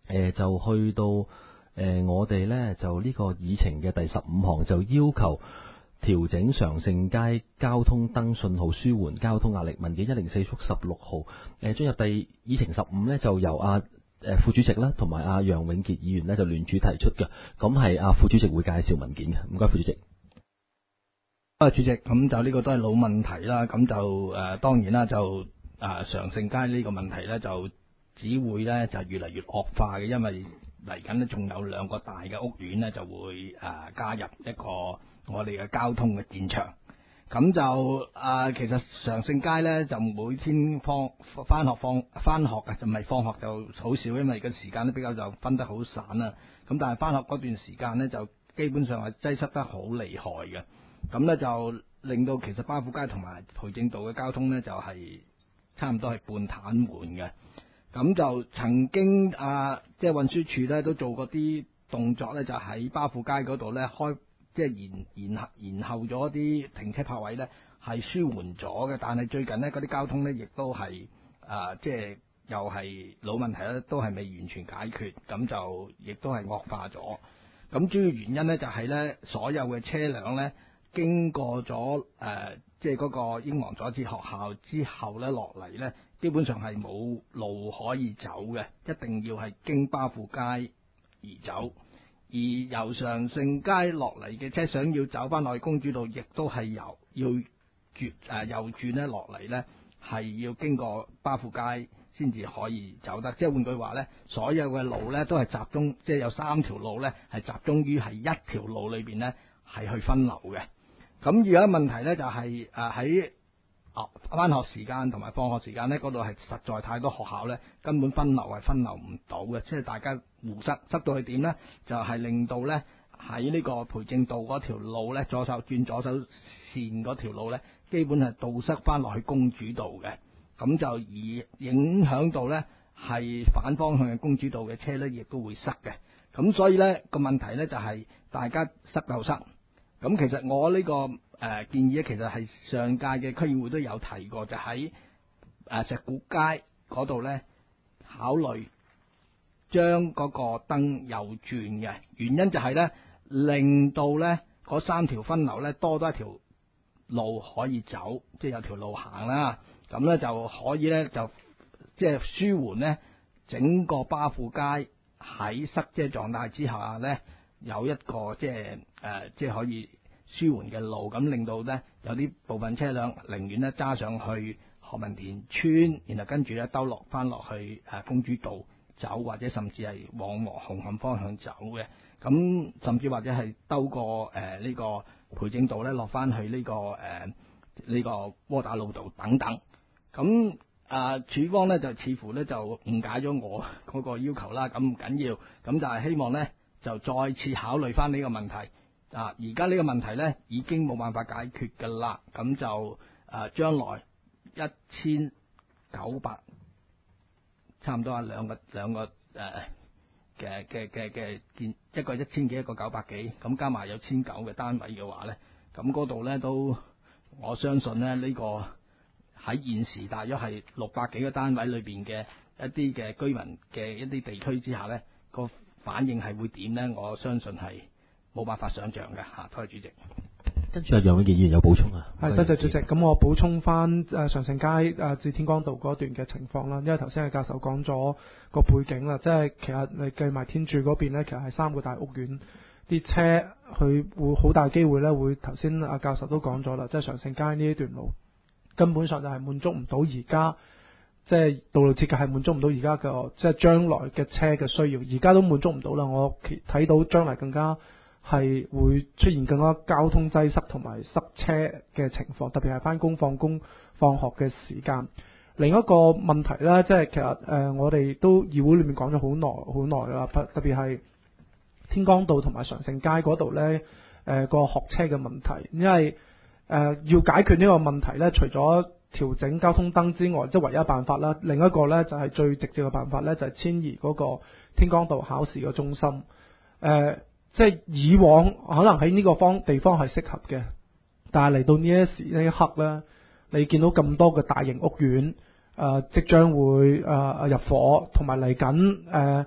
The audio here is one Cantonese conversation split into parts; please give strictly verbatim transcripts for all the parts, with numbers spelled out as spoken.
呃、就去到誒、呃、我哋呢，就呢個議程嘅第十五項就要求調整常盛街交通燈信號，舒緩交通壓力。文件一零四復十六號，誒、呃、進入第議程十五呢，就由阿、啊、誒、呃、副主席啦，同埋阿楊永傑議員呢，就聯署提出嘅。咁係阿副主席會介紹文件嘅，唔該副主席。 啊，主席，咁就呢個都係老問題啦。咁就誒、呃，當然啦，就啊常盛街呢個問題呢，就只會呢就越嚟越惡化嘅，因為嚟緊呢仲有兩個大嘅屋苑呢，就會誒、呃、加入一個我哋嘅交通嘅戰場。咁就啊、呃，其實常盛街呢，就每天放翻學放翻學嘅，就唔係放學就好少，因為個時間都比較就分得好散啦。咁但係翻學嗰段時間呢，就基本上係擠塞得好厲害嘅。咁咧就令到其實巴富街同埋培正道嘅交通呢，就係、是、差唔多係半癱瘓嘅。咁就曾經啊，即係運輸署呢都做過啲動作呢，就喺巴富街嗰度呢，開，即係延延後延後咗啲停車泊位呢，係舒緩咗嘅。但係最近呢，嗰啲交通呢，亦都係啊，即係又係老問題咧，都係未完全解決，咁就亦都係惡化咗。咁主要原因呢，就係、是、呢所有嘅車輛呢，經過咗誒、呃，即係嗰個英皇佐治學校之後咧，落嚟咧，基本上係冇路可以走嘅，一定要係經巴富街而走。而由常盛街落嚟嘅車，想要走翻落去公主道，亦都係由要轉誒、呃、右轉咧落嚟咧，係要經過巴富街先至可以走得。即係換句話咧，所有嘅路咧都係集中，即係有三條路咧係集中於係一條路裏邊咧係去分流嘅。咁而家問題咧就係誒喺啊返學時間同埋放學時間咧，嗰度係實在太多學校咧，根本分流係分流唔到嘅，即係大家互塞塞到去點咧，就係、是、令到咧喺呢個培正道嗰條路咧，左手轉左手線嗰條路咧，基本係倒塞翻落去公主道嘅，咁就而影響到咧係反方向嘅公主道嘅車咧，亦都會塞嘅。咁所以咧個問題咧就係、是、大家塞夠塞。咁其實我呢、這個誒、呃、建議咧，其實係上屆嘅區議會都有提過，就喺誒、呃、石鼓街嗰度咧考慮將嗰個燈右轉嘅原因就係咧，令到咧嗰三條分流咧多多一條路可以走，即係有條路行啦。咁咧就可以咧就即係舒緩咧整個巴富街喺塞車狀態之下咧。有一個即係誒、呃，即係可以舒緩嘅路，咁令到咧有啲部分車輛寧願咧揸上去何文田村，然後跟住咧兜落翻落去誒、呃、公主道走，或者甚至係往紅磡方向走嘅。咁甚至或者係兜過誒呢、呃這個培正道咧落翻去呢、這個誒呢、呃這個窩打老道等等。咁啊，署方咧就似乎咧就誤解咗我嗰個要求啦。咁唔緊要，咁就係希望咧。就再次考慮翻呢個問題啊！而家呢個問題呢已經冇辦法解決㗎啦，咁就誒將來一千九百差唔多啊兩個兩個誒嘅嘅嘅嘅建一個一千幾一個九百幾，咁加埋有千九嘅單位嘅話呢，咁嗰度呢都我相信呢呢、呢個喺現時大約係六百幾個單位裏邊嘅一啲嘅居民嘅一啲地區之下呢。個反應係會點呢？我相信係冇辦法想像嘅嚇。多謝主席。 跟住阿楊永傑議員有補充啊？ 係，多謝主席。咁我補充翻誒常盛街誒至天光道嗰段嘅情況啦。因為頭先阿教授講咗個背景啦，即係其實你計埋天柱嗰邊咧，其實係三個大屋苑，啲車佢會好大機會咧，會頭先阿教授都講咗啦，即係常盛街呢一段路根本上就係滿足唔到而家。即係道路設計係滿足唔到而家嘅，即係將來嘅車嘅需要，而家都滿足唔到啦。我睇到將來更加係會出現更加交通擠塞同埋塞車嘅情況，特別係返工放工放學嘅時間。另一個問題咧，即係其實誒、呃、我哋都議會裏面講咗好耐好耐啦，特別係天光道同埋常盛街嗰度咧，誒、呃、個學車嘅問題，因為誒、呃、要解決呢個問題咧，除咗調整交通燈之外，即係唯一辦法啦。另一個呢，就係、是、最直接嘅辦法呢，就係、是、遷移嗰個天光道考試嘅中心。誒、呃，即係以往可能喺呢個方地方係適合嘅，但係嚟到呢一時呢一刻呢，你見到咁多嘅大型屋苑誒、呃，即將會誒、呃、入伙，同埋嚟緊誒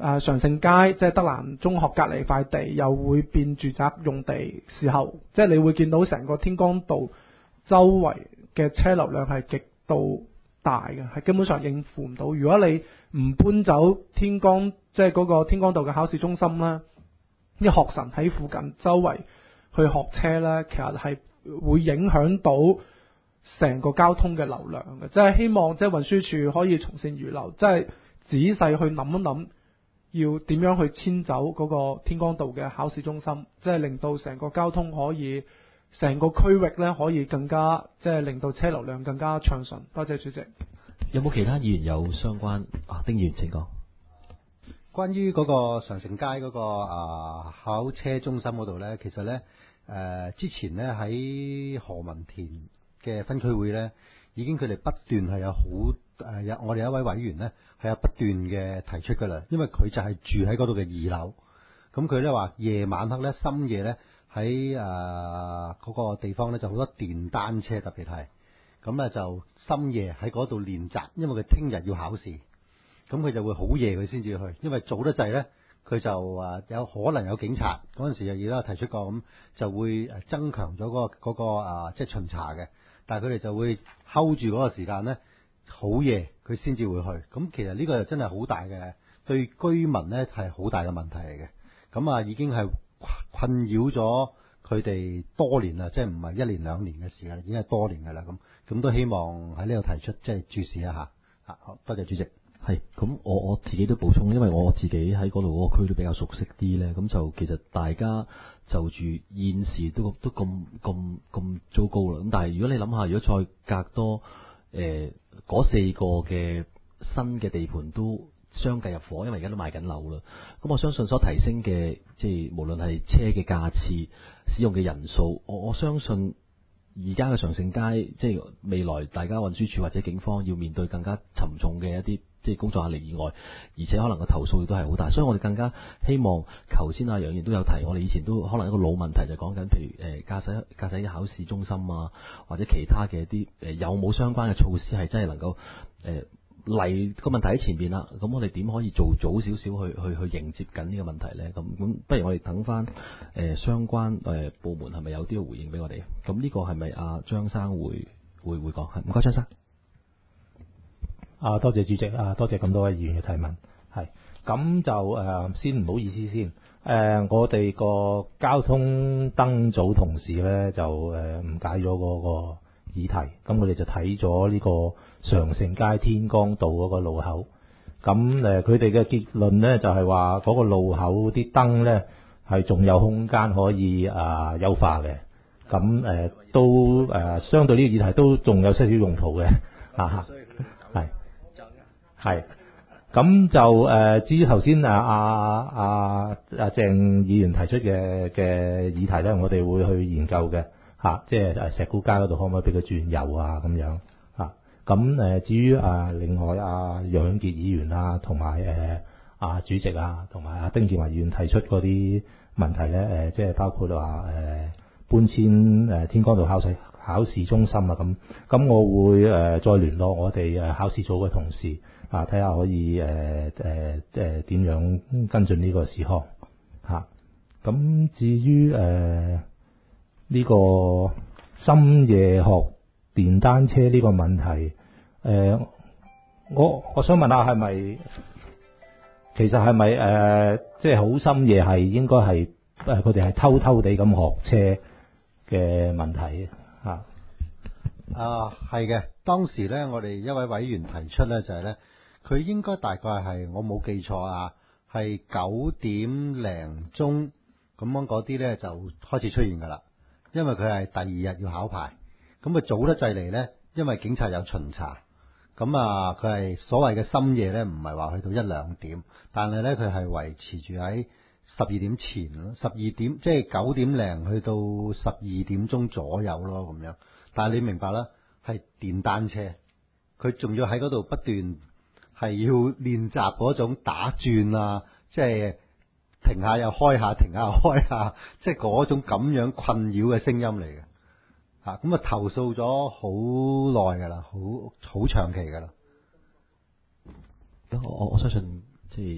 誒常盛街即係德蘭中學隔離塊地又會變住宅用地時候，即係你會見到成個天光道周圍嘅車流量係極度大嘅，係根本上應付唔到。如果你唔搬走天光即係嗰個天光道嘅考試中心啦，啲學生喺附近周圍去學車咧，其實係會影響到成個交通嘅流量嘅。即係希望即係運輸署可以從善如流，即係仔細去諗一諗，要點樣去遷走嗰個天光道嘅考試中心，即係令到成個交通可以成個區域咧可以更加即係令到車流量更加暢順。多謝主席。 有冇其他議員有相關啊？丁議員請講。 關於嗰個常盛街嗰、嗰個啊考車中心嗰度呢，其實呢，誒、呃、之前呢喺何文田嘅分區會呢，已經佢哋不斷係有好誒有我哋一位委員呢係有不斷嘅提出㗎啦，因為佢就係住喺嗰度嘅二樓，咁佢呢話夜晚黑呢，深夜呢，喺誒嗰個地方呢就好多電單車，特別係咁呢就深夜喺嗰度練習，因為佢聽日要考試。咁佢就會好夜佢先至去，因為早得滯呢，佢就啊有可能有警察嗰陣時又亦都提出過，咁就會誒增強咗嗰個嗰個啊即係巡查嘅，但係佢哋就會 hold 住嗰個時間呢，好夜佢先至會去。咁其實呢個就真係好大嘅對居民呢係好大嘅問題嚟嘅。咁啊已經係困擾咗佢哋多年啦，即係唔係一年兩年嘅時間，已經係多年㗎啦。咁咁都希望喺呢度提出即係注視一下。啊，好多謝主席。 係，咁我我自己都補充，因為我自己喺嗰度嗰個區都比較熟悉啲咧，咁就其實大家就住現時都都咁咁咁糟糕啦。咁但係如果你諗下，如果再隔多誒嗰、呃、四個嘅新嘅地盤都相繼入伙，因為而家都賣緊樓啦，咁我相信所提升嘅即係無論係車嘅架次、使用嘅人數，我我相信。而家嘅常盛街，即係未來大家運輸署或者警方要面對更加沉重嘅一啲即係工作壓力以外，而且可能個投訴亦都係好大，所以我哋更加希望，頭先阿楊亦都有提，我哋以前都可能一個老問題就講緊，譬如誒駕駛駕駛啲考試中心啊，或者其他嘅一啲誒有冇相關嘅措施係真係能夠誒嚟個問題喺前邊啦，咁我哋點可以做早少少去去去迎接緊呢個問題呢？咁咁不如我哋等翻誒、呃、相關誒、呃、部門係咪有啲嘅回應俾我哋？咁呢個係咪阿張生會會會講？唔該，張生。 啊，多謝主席啊，多謝咁多位議員嘅提問。係咁就誒、呃，先唔好意思先。誒、呃，我哋個交通燈組同事呢，就誒誤解咗嗰個議題，咁我哋就睇咗呢個常盛街天光道嗰個路口。咁誒，佢哋嘅結論呢，就係話嗰個路口啲燈呢，係仲有空間可以啊、呃、優化嘅。咁誒、呃、都誒、呃、相對呢個議題都仲有些少用途嘅啊，係係。咁就誒、呃，至於頭先啊啊啊啊鄭議員提出嘅嘅議題咧，我哋會去研究嘅嚇、啊，即係誒石鼓街嗰度可唔可以俾佢轉右啊咁樣嚇。咁、啊、誒至於啊另外啊楊永傑議員啊，同埋誒啊主席啊，同埋啊丁健華議員提出嗰啲問題咧，誒、呃、即係包括話誒、呃、搬遷誒天光道考試考試中心啊咁。咁我會誒、呃、再聯絡我哋誒考試組嘅同事。啊！睇下可以誒誒誒點樣跟進呢個事項嚇。咁、啊、至於誒呢、呃這個深夜學電單車呢個問題，誒、呃、我我想問下係咪其實係咪誒即係好深夜係應該係誒佢哋係偷偷地咁學車嘅問題嚇？ 啊，係嘅。當時咧，我哋一位委員提出咧，就係、是、咧。佢應該大概係我冇記錯啊，係九點零鐘咁樣嗰啲呢就開始出現㗎啦。因為佢係第二日要考牌，咁佢早得滯嚟呢，因為警察有巡查，咁啊佢係所謂嘅深夜呢，唔係話去到一兩點，但係呢，佢係維持住喺十二點前咯，十二點即係九點零去到十二點鐘左右咯咁樣。但係你明白啦，係電單車，佢仲要喺嗰度不斷。係要練習嗰種打轉啊，即係停下又開下，停下又開下，即係嗰種咁樣困擾嘅聲音嚟嘅。嚇，咁啊投訴咗好耐㗎啦，好好長期㗎啦。 咁我我相信即係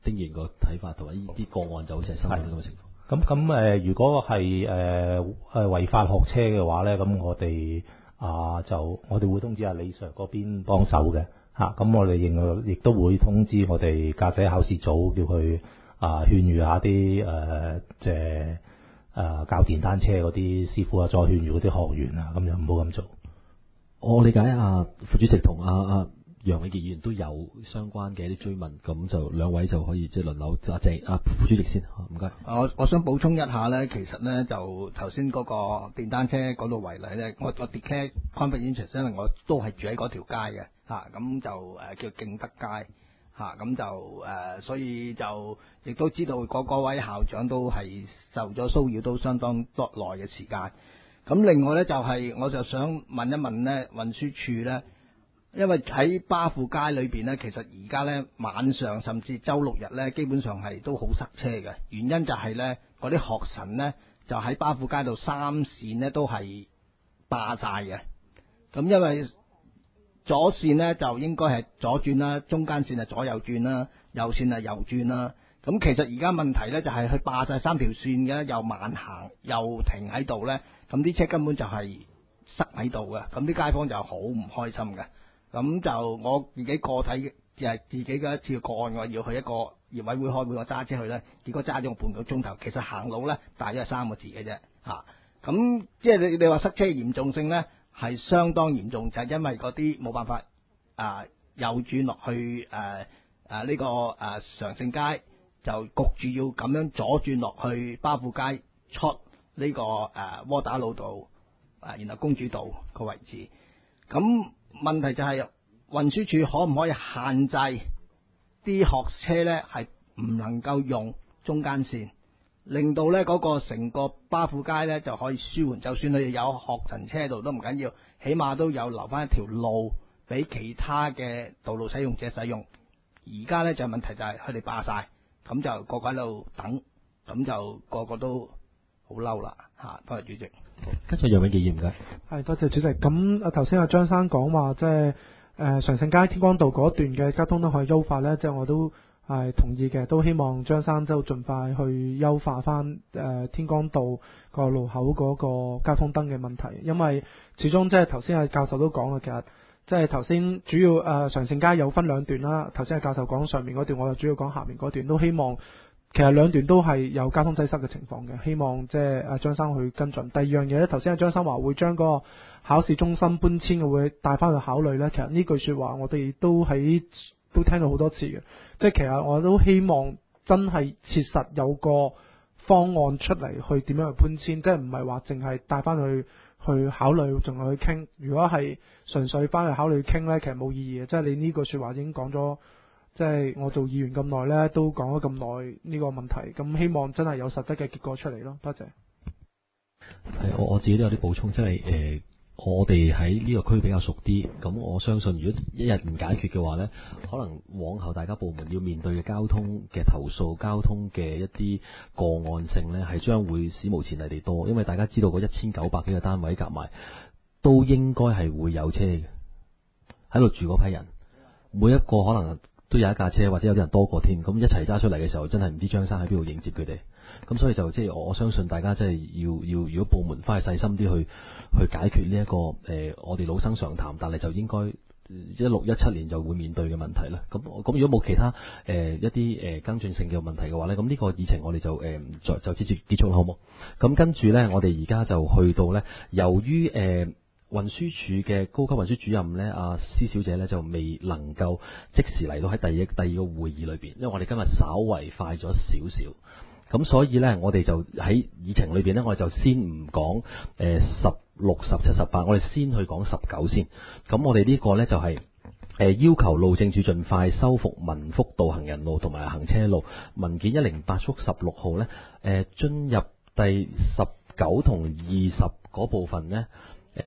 丁議員個睇法同埋呢啲個案就好似係新聞咁嘅情況。 咁咁誒，如果係誒誒違法學車嘅話咧，咁我哋啊就我哋會通知阿李 Sir 嗰邊幫手嘅嚇。咁、啊、我哋亦亦都會通知我哋駕駛考試組，叫佢啊勸喻下啲誒即係誒教電單車嗰啲師傅啊，再勸喻嗰啲學員啊，咁樣唔好咁做。 我理解啊，副主席同阿阿楊永傑議員都有相關嘅一啲追問，咁就兩位就可以即係輪流阿鄭阿副主席先，唔該。 我我想補充一下呢，其實呢，就頭先嗰個電單車嗰度為例呢，我我 declare conflict interest，因為我都係住喺嗰條街嘅嚇，咁、啊、就誒、呃、叫敬德街嚇，咁、啊、就誒、呃、所以就亦都知道嗰嗰位校長都係受咗騷擾都相當多耐嘅時間。咁另外呢，就係、是、我就想問一問呢運輸署呢。因為喺巴富街裏邊呢，其實而家呢晚上甚至周六日呢，基本上係都好塞車嘅。原因就係呢嗰啲學神呢，就喺巴富街度三線呢都係霸晒嘅。咁因為左線呢就應該係左轉啦，中間線係左右轉啦，右線係右轉啦。咁其實而家問題呢，就係佢霸晒三條線嘅，又慢行又停喺度呢。咁啲車根本就係塞喺度嘅。咁啲街坊就好唔開心嘅。咁就我自己個體誒自己嘅一次個案，我要去一個業委會開會，我揸車去咧，結果揸咗我半個鐘頭。其實行路咧，大約係三個字嘅啫嚇。咁、啊、即係你你話塞車嚴重性咧，係相當嚴重，就係、是、因為嗰啲冇辦法啊右轉落去誒誒呢個誒、啊、常盛街，就焗住要咁樣左轉落去巴富街出呢、這個誒、啊、窩打老道誒、啊，然後公主道個位置咁。問題就係運輸署可唔可以限制啲學車呢？係唔能夠用中間線，令到呢嗰個成個巴富街呢就可以舒緩。就算佢哋有學神車度都唔緊要，起碼都有留翻一條路俾其他嘅道路使用者使用。而家呢就問題就係佢哋霸晒，咁就個個喺度等，咁就個個都好嬲啦嚇。多謝主席。 跟住楊永傑議員唔該。 係多謝主席。咁啊頭先阿張生講話，即係誒常盛街天光道嗰段嘅交通都可以優化呢，即係我都係同意嘅，都希望張生就盡快去優化翻誒、呃、天光道個路口嗰個交通燈嘅問題，因為始終即係頭先阿教授都講啦，其實即係頭先主要誒、呃、常盛街有分兩段啦，頭先阿教授講上面嗰段，我就主要講下面嗰段，都希望。其實兩段都係有交通擠塞嘅情況嘅，希望即係阿張生去跟進。第二樣嘢咧，頭先阿張生話會將嗰個考試中心搬遷嘅會帶翻去考慮咧。其實呢句說話我哋都喺都聽到好多次嘅，即係其實我都希望真係切實有個方案出嚟去點樣去搬遷，即係唔係話淨係帶翻去去考慮，仲係去傾。如果係純粹翻去考慮傾咧，其實冇意義嘅。即係你呢句說話已經講咗。即係我做議員咁耐呢，都講咗咁耐呢個問題，咁希望真係有實質嘅結果出嚟咯。多謝。 係我我自己都有啲補充，即係誒、呃，我哋喺呢個區比較熟啲，咁我相信如果一日唔解決嘅話呢，可能往後大家部門要面對嘅交通嘅投訴、交通嘅一啲個案性呢，係將會史無前例地多，因為大家知道嗰一千九百幾個單位夾埋，都應該係會有車嘅，喺度住嗰批人，每一個可能。都有一架車，或者有啲人多過添，咁一齊揸出嚟嘅時候，真係唔知張生喺邊度迎接佢哋。咁所以就即係我相信大家真係要要，如果部門翻去細心啲去去解決呢、這、一個誒、呃，我哋老生常談，但係就應該一六一七年就會面對嘅問題啦。咁咁如果冇其他誒、呃、一啲誒、呃、跟進性嘅問題嘅話咧，咁呢個議程我哋就誒就就直接結束啦，好冇？咁跟住咧，我哋而家就去到咧，由於誒。呃運輸署嘅高級運輸主任呢，阿施小姐呢，就未能夠即時嚟到喺第一第二個會議裏邊，因為我哋今日稍為快咗少少，咁所以呢，我哋就喺議程裏邊呢，我哋就先唔講誒十六、十七、十八，我哋先去講十九先。咁我哋呢個呢，就係、是、誒、呃、要求路政署盡快修復民福道行人路同埋行車路文件一零八復十六號呢，誒、呃、進入第十九同二十嗰部分呢。